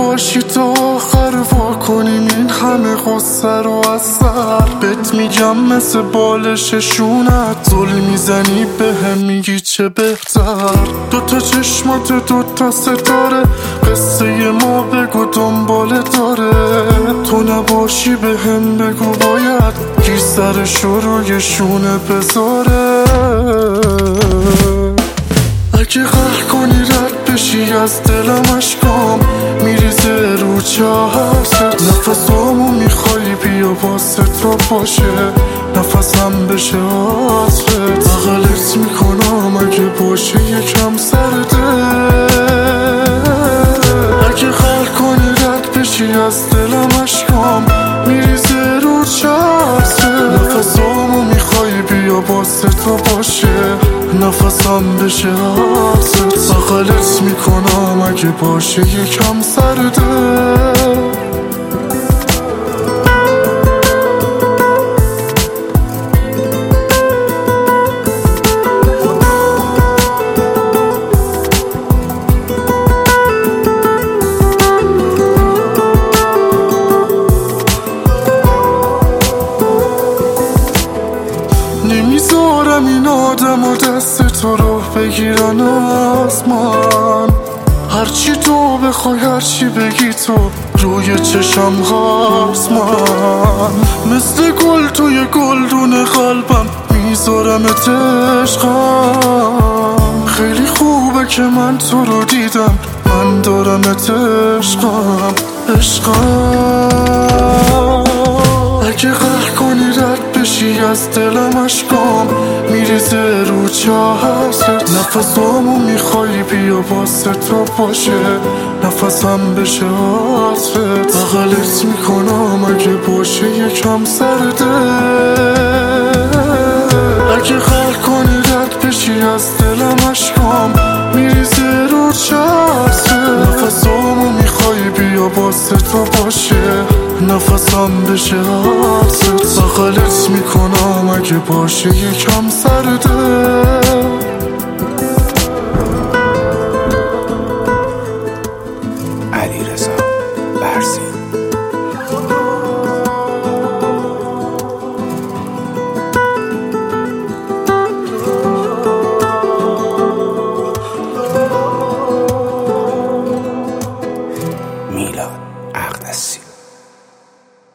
باشی تا آخر وا کنیم این همه غصه رو از سر. بهت میگم مثل بالش شونت زل میزنی بهم میگی چه بهتر. دوتا چشمات دوتا ستاره قصه ما بگو دنباله داره. تو نباشی بهم بگو باید کی سرشو روی شونه بذاره. اگه قهر کنی رد بشی از دلم اشکام میریزه رو چهست. نفسامو میخوای بیا واسط را باشه نفسم بشه عطرت. بغلت میکنم اگه باشه یکم سرده. اگه قهر کنی رد بشی از دلم اشکام میریزه رو چهست. نفسامو میخوای بیا واسط را باشه نفسم بشه عطرت. بغلت میکنم اگه باشه یکم سرده. نمیذارم این آدم و دست تو رو بگیرن از من. هرچی تو بخوای هرچی بگی تو روی چشم هست. من مثل گل توی گلدون قلبم میذارمت عشقم. خیلی خوبه که من تو رو دیدم من دارمت عشقم. اگه قهر کنی رد بشی از دلم اشکام میریزه رو چهست. نفسامو میخوای بیا واسط را باشه نفسم بشه عطرت. بغلت میکنم اگه باشه یکم سرده. اگه قهر کنی رد بشی از دلم اشکام میریزه رو چهست. نفسامو میخوای بیا واسط را باشه نفسم بشه عطرت. بغلت میکنم اگه باشه یکم سرده. علیرضا برزین. میلاد اقدسی.